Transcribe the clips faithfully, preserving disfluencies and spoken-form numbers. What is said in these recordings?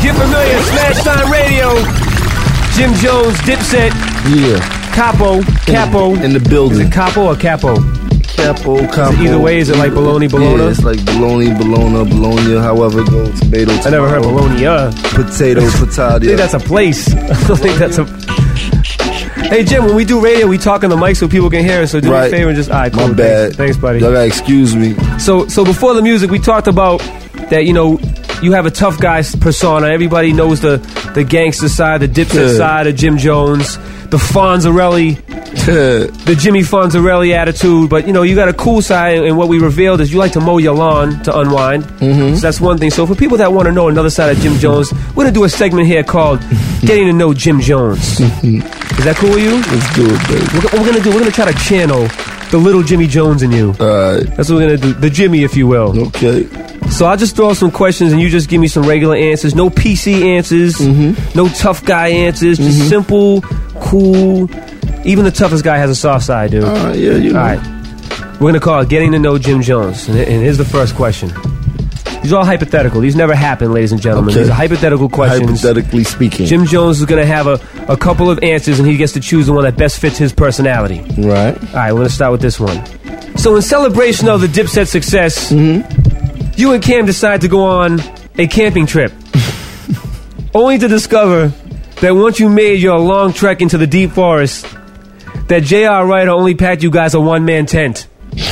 Get familiar, Smash Time Radio. Jim Jones, Dipset. Yeah. Capo, Capo. In, in the building. Is it Capo or Capo? Capo, Capo. Is it either way, is it like bologna, bologna? Yeah, it's like bologna, bologna, bologna, however it goes. Tomato, tomato. I never heard bologna. Potato, potato. I think that's a place. I don't think that's a... Hey, Jim, when we do radio, we talk on the mic so people can hear us. So do right. me a favor and just... All right, cool. My bad. Thanks, thanks buddy. Y'all gotta excuse me. So, so before the music, we talked about that, you know, you have a tough guy persona. Everybody knows the, the gangster side, the Dipset yeah. side of Jim Jones, the Fonzarelli, the Jimmy Fonzarelli attitude. But, you know, you got a cool side, and what we revealed is you like to mow your lawn to unwind. Mm-hmm. So that's one thing. So for people that want to know another side of Jim Jones, we're going to do a segment here called Getting to Know Jim Jones. Is that cool with you? Let's do it, baby. What we're going to do, we're going to try to channel the little Jimmy Jones in you. All right. That's what we're going to do. The Jimmy, if you will. Okay. So I'll just throw some questions and you just give me some regular answers. No P C answers. Mm-hmm. No tough guy answers. Just mm-hmm. simple, cool. Even the toughest guy has a soft side, dude. Uh, yeah, you know. All right. We're going to call it Getting to Know Jim Jones. And here's the first question. These are all hypothetical. These never happen, ladies and gentlemen. Okay. These are hypothetical questions. Hypothetically speaking. Jim Jones is going to have a, a couple of answers, and he gets to choose the one that best fits his personality. Right. All right, we're going to start with this one. So in celebration of the Dipset success, mm-hmm. you and Cam decide to go on a camping trip, only to discover that once you made your long trek into the deep forest, that J R. Ryder only packed you guys a one-man tent.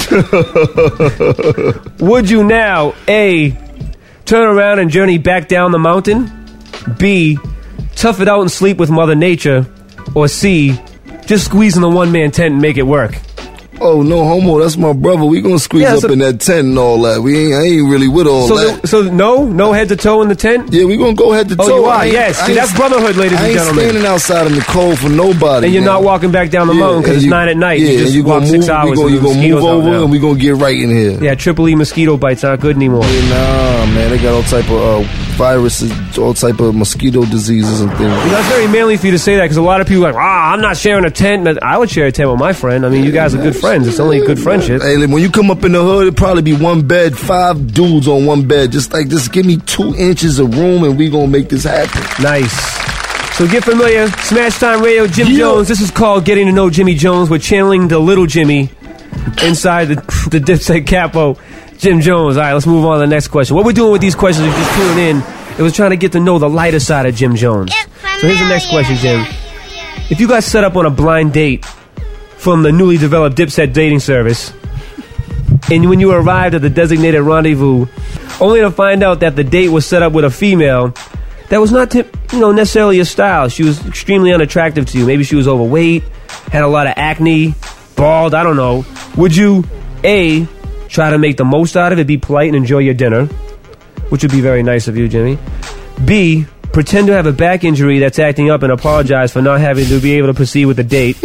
Would you now, A, turn around and journey back down the mountain, B, tough it out and sleep with Mother Nature, or C, just squeeze in the one-man tent and make it work? Oh, no homo, that's my brother. We gonna squeeze yeah, up so, in that tent and all that. We ain't, I ain't really with all so that. The, so no? No head to toe in the tent? Yeah, we gonna go head to toe. Oh, you are? Yes. See, that's brotherhood, ladies and gentlemen. I ain't standing outside in the cold for nobody. And you're man. not walking back down the yeah, mountain because it's you, nine at night. Yeah, you just you walk gonna six move, hours. We gonna, you gonna move over and we gonna get right in here. Yeah, triple E mosquito bites aren't good anymore. Yeah, nah, man. They got all type of uh, viruses, all type of mosquito diseases and things. You know, that's very manly for you to say that because a lot of people are like, ah, I'm not sharing a tent. I would share a tent with my friend. I mean, you guys are good friends. It's only a good friendship. Hey, when you come up in the hood, it'd probably be one bed, five dudes on one bed. Just like, just give me two inches of room and we gonna make this happen. Nice. So get familiar. Smash Time Radio, Jim yeah. Jones. This is called Getting to Know Jimmy Jones. We're channeling the little Jimmy inside the, the Dipset Capo, Jim Jones. All right, let's move on to the next question. What we're doing with these questions, if you're just tuning in, it was trying to get to know the lighter side of Jim Jones. So here's the next question, Jim. If you got set up on a blind date from the newly developed Dipset dating service, and when you arrived at the designated rendezvous, only to find out that the date was set up with a female that was not, tip, you know, necessarily your style. She was extremely unattractive to you. Maybe she was overweight, had a lot of acne, bald, I don't know. Would you, A, try to make the most out of it, be polite and enjoy your dinner, which would be very nice of you, Jimmy. B, pretend to have a back injury that's acting up and apologize for not having to be able to proceed with the date.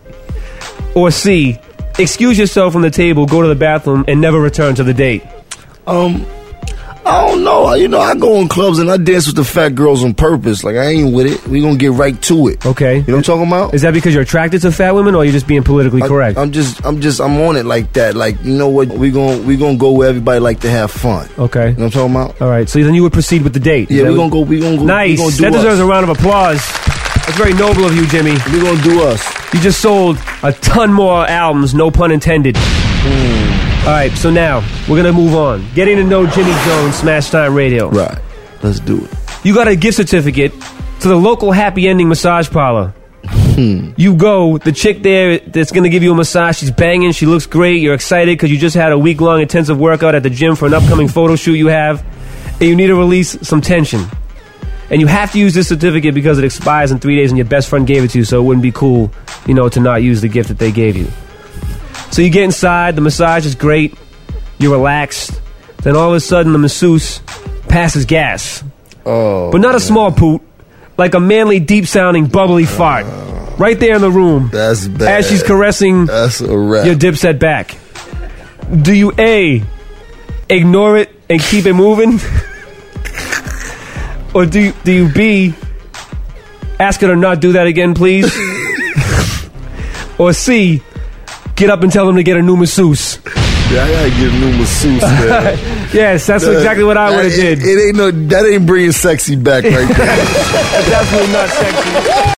Or C, excuse yourself from the table, go to the bathroom, and never return to the date. Um, I don't know. You know, I go in clubs and I dance with the fat girls on purpose. Like, I ain't with it. We gonna get right to it. Okay. You know what I'm talking about? Is that because you're attracted to fat women, or are you just being politically I, correct? I'm just, I'm just, I'm on it like that. Like, you know what? We gonna, we gonna go where everybody like to have fun. Okay. You know what I'm talking about? All right. So then you would proceed with the date. Yeah, we gonna go. We gonna go. Nice. We gonna do that deserves us. a round of applause. That's very noble of you, Jimmy. We gonna do us. You just sold a ton more albums, no pun intended. Mm. All right, so now we're gonna move on. Getting to know Jimmy Jones, Smash Time Radio. Right. Let's do it. You got a gift certificate to the local Happy Ending massage parlor. Hmm. You go, the chick there that's gonna give you a massage, she's banging, she looks great, you're excited because you just had a week-long intensive workout at the gym for an upcoming photo shoot you have, and you need to release some tension. And you have to use this certificate because it expires in three days and your best friend gave it to you, so it wouldn't be cool, you know, to not use the gift that they gave you. So you get inside, the massage is great, you're relaxed, then all of a sudden the masseuse passes gas. Oh, but not a man. small poot, like a manly, deep-sounding, bubbly uh, fart. Right there in the room. That's bad. As she's caressing that's a wrap. your Dipset back. Do you A, ignore it and keep it moving? Or do you, do you B, ask her to not do that again, please? Or C, get up and tell them to get a new masseuse? Yeah, I gotta get a new masseuse, man. Yes, that's Uh, exactly what I would have it- did. It ain't no, that ain't bringing sexy back right there. That's definitely not sexy.